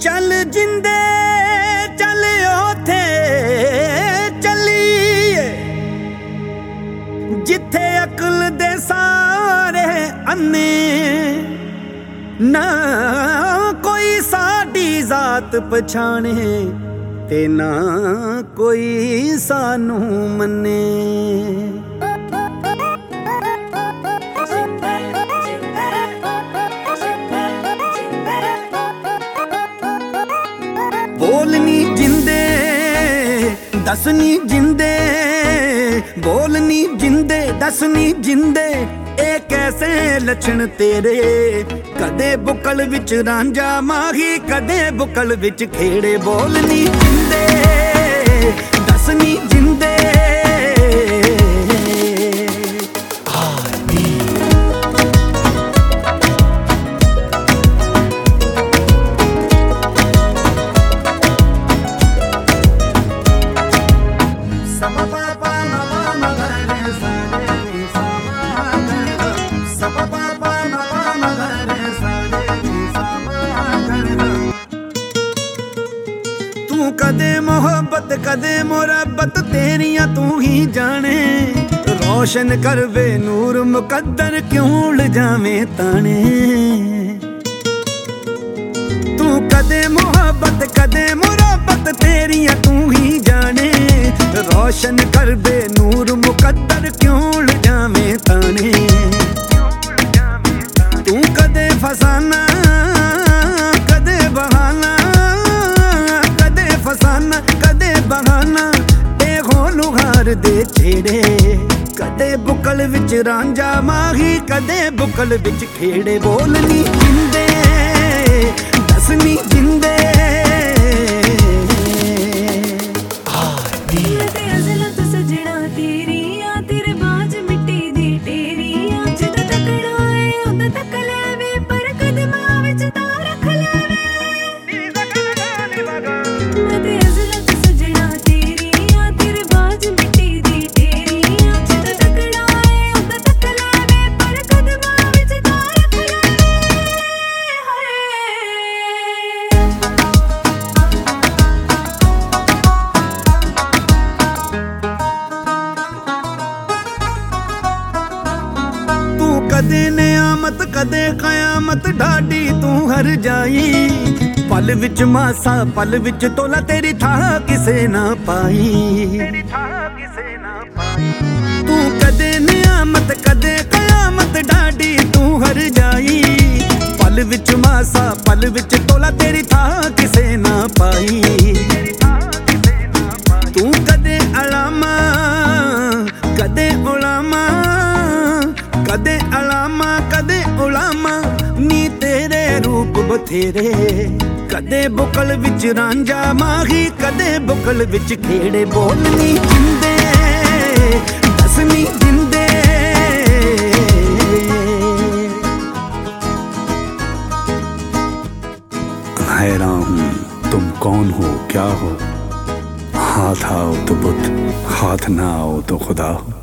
चल जिंदे चल ओथे चलीए जिथे अकल दे सारे अन्ने ना कोई साडी जात पछाणे ते ना कोई सानू मन्ने। बोल नी जिंदे दस नी जिंदे, बोल नी जिंदे दस नी जिंदे, ए कैसे लक्षण तेरे। कदे बुकल विच रांझा माही कदे बुकल विच खेड़े। बोल नी जिंदे दस नी जिंदे। तू कदे मोहब्बत कदे मुरब्बत तेरियां तू ही जाने। रोशन कर वे नूर मुकद्दर क्यों लजावे ताने। तू कदे मोहब्बत कदे मुरब्बत तेरियां तू ही जाने। रोशन कर वे नूर मुकद्दर क्यों लजावे ताने। तू कदे फसाना कदे बहाना, कदे फसाना कदे बहाना, ए हो लुहार दे छेड़े। कदे बुकल विच रांझा माही कदे बुकल विच खेड़े। बोल नी जिंदे दस नी जिंदे। कदे नियामत कदे कयामत ढाडी तू हर जाई। पल विच मासा पल विच तोला तेरी था किसे ना पाई। तू कदे नियामत कदे कयामत ढाडी तू हर जाई। पल विच मासा पल विच तोला तेरी था किसे ना पाई। तू कदे अलामा कदे उलामा, कदे अलामा कदे उलामा, नी तेरे रूप बथेरे। कदे बुकल विच रांझा माही कदे बुकल विच खेड़े। बोल नी जिंदे दस नी जिंदे। हैरान हूँ तुम कौन हो क्या हो। हाथ आओ तो बुत हाथ ना आओ तो खुदा हो।